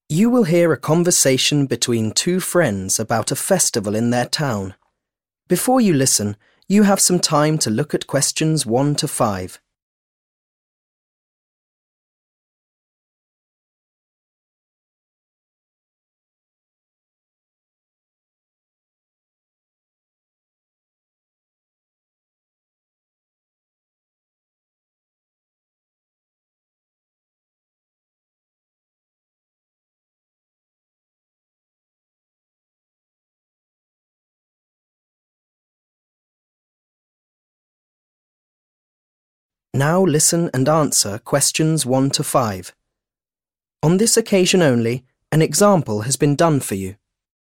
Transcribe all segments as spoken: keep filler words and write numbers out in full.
You will hear a conversation between two friends about a festival in their town. Before you listen, you have some time to look at questions one to five. Now listen and answer questions one to five. On this occasion only, an example has been done for you.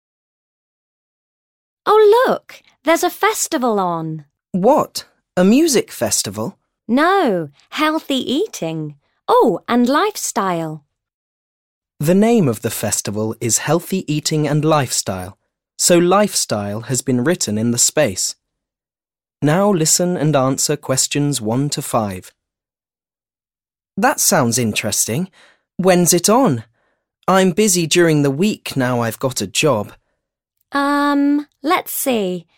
Oh, look, there's a festival on. What? A music festival? No, healthy eating. Oh, and lifestyle. The name of the festival is Healthy Eating and Lifestyle, so lifestyle has been written in the space. Now listen and answer questions one to five. That sounds interesting. When's it on? I'm busy during the week now I've got a job. Um, let's see.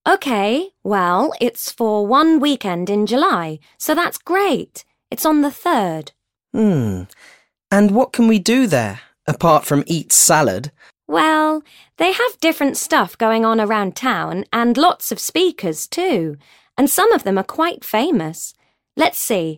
OK, well, it's for one weekend in July, so that's great. It's on the third. Hmm. And what can we do there, apart from eat salad? Well, they have different stuff going on around town and lots of speakers too, and some of them are quite famous. Let's see.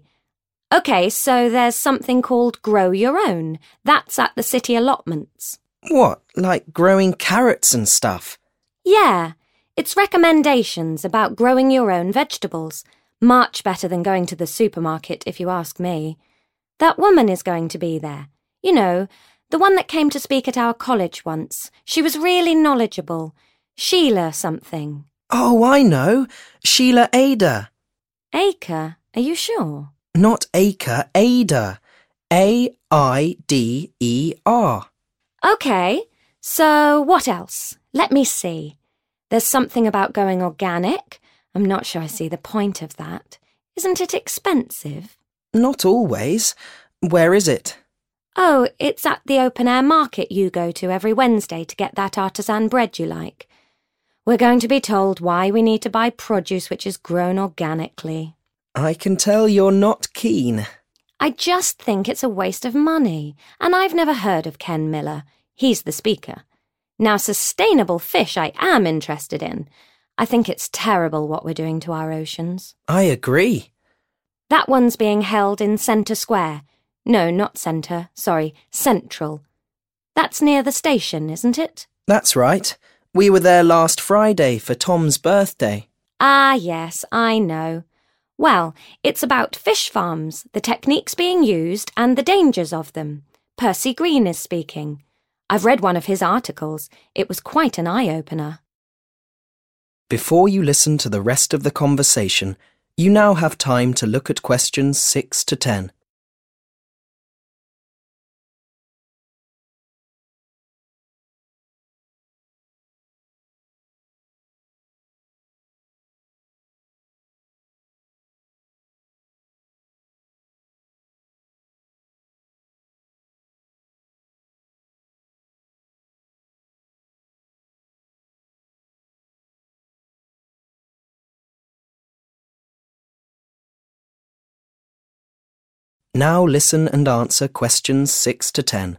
OK, so there's something called Grow Your Own. That's at the city allotments. What, like growing carrots and stuff? Yeah, it's recommendations about growing your own vegetables. Much better than going to the supermarket, if you ask me. That woman is going to be there. You know, the one that came to speak at our college once. She was really knowledgeable. Sheila something. Oh, I know. Sheila Ada. Acre, are you sure? Not Acre, Ada. A I D E R. OK, so what else? Let me see. There's something about going organic. I'm not sure I see the point of that. Isn't it expensive? Not always. Where is it? Oh, it's at the open-air market you go to every Wednesday to get that artisan bread you like. We're going to be told why we need to buy produce which is grown organically. I can tell you're not keen. I just think it's a waste of money, and I've never heard of Ken Miller. He's the speaker. Now, sustainable fish I am interested in. I think it's terrible what we're doing to our oceans. I agree. That one's being held in Centre Square. No, not Centre, sorry, Central. That's near the station, isn't it? That's right. We were there last Friday for Tom's birthday. Ah, yes, I know. Well, it's about fish farms, the techniques being used and the dangers of them. Percy Green is speaking. I've read one of his articles. It was quite an eye-opener. Before you listen to the rest of the conversation, you now have time to look at questions six to ten. Now listen and answer questions six to ten.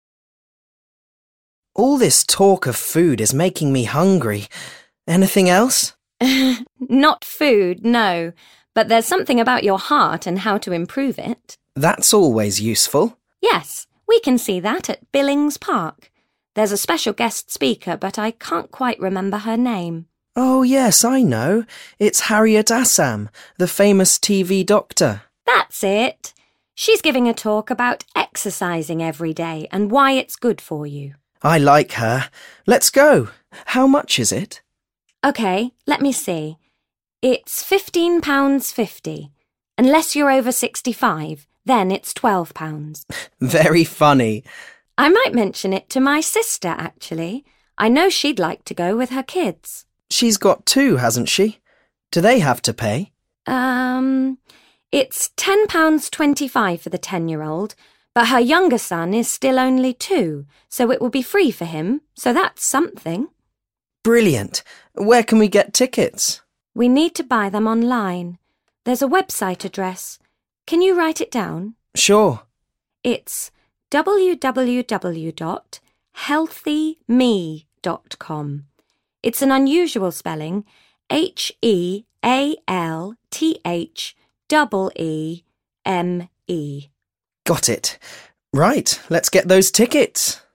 All this talk of food is making me hungry. Anything else? Not food, no. But there's something about your heart and how to improve it. That's always useful. Yes, we can see that at Billings Park. There's a special guest speaker, but I can't quite remember her name. Oh, yes, I know. It's Harriet Assam, the famous T V doctor. That's it. She's giving a talk about exercising every day and why it's good for you. I like her. Let's go. How much is it? OK, let me see. It's fifteen pounds fifty. Unless you're over sixty-five, then it's twelve pounds. Very funny. I might mention it to my sister, actually. I know she'd like to go with her kids. She's got two, hasn't she? Do they have to pay? Um... It's ten pounds twenty-five for the ten-year-old, But her younger son is still only two, so it will be free for him, so that's something. Brilliant. Where can we get tickets? We need to buy them online. There's a website address. Can you write it down? Sure. It's w w w dot healthy me dot com. It's an unusual spelling, H E A L T H E E M E. Got it. Right, let's get those tickets.